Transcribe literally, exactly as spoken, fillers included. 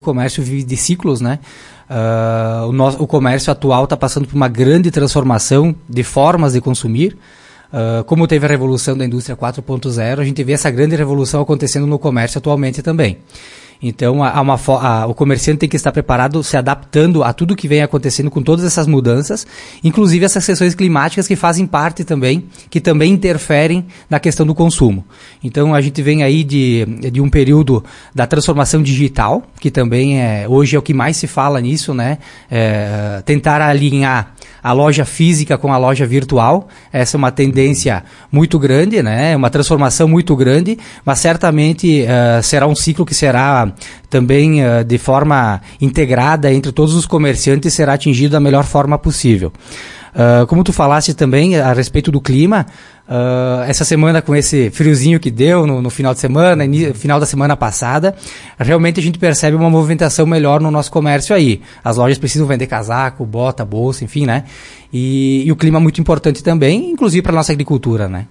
O comércio vive de ciclos, né? Uh, o, nosso, o comércio atual está passando por uma grande transformação de formas de consumir. Uh, como teve a revolução da indústria quatro ponto zero, a gente vê essa grande revolução acontecendo no comércio atualmente também. Então, a, a uma, a, o comerciante tem que estar preparado, se adaptando a tudo que vem acontecendo com todas essas mudanças, inclusive essas questões climáticas que fazem parte também, que também interferem na questão do consumo. Então, a gente vem aí de, de um período da transformação digital, que também é, hoje é o que mais se fala nisso, né? É, tentar alinhar a loja física com a loja virtual. Essa é uma tendência muito grande, né? Uma transformação muito grande, mas certamente uh, será um ciclo que será também uh, de forma integrada entre todos os comerciantes, será atingido da melhor forma possível. Uh, como tu falaste também a respeito do clima, uh, essa semana com esse friozinho que deu no, no final de semana, no final da semana passada, realmente a gente percebe uma movimentação melhor no nosso comércio aí. As lojas precisam vender casaco, bota, bolsa, enfim, né? E, e o clima é muito importante também, inclusive para a nossa agricultura, né?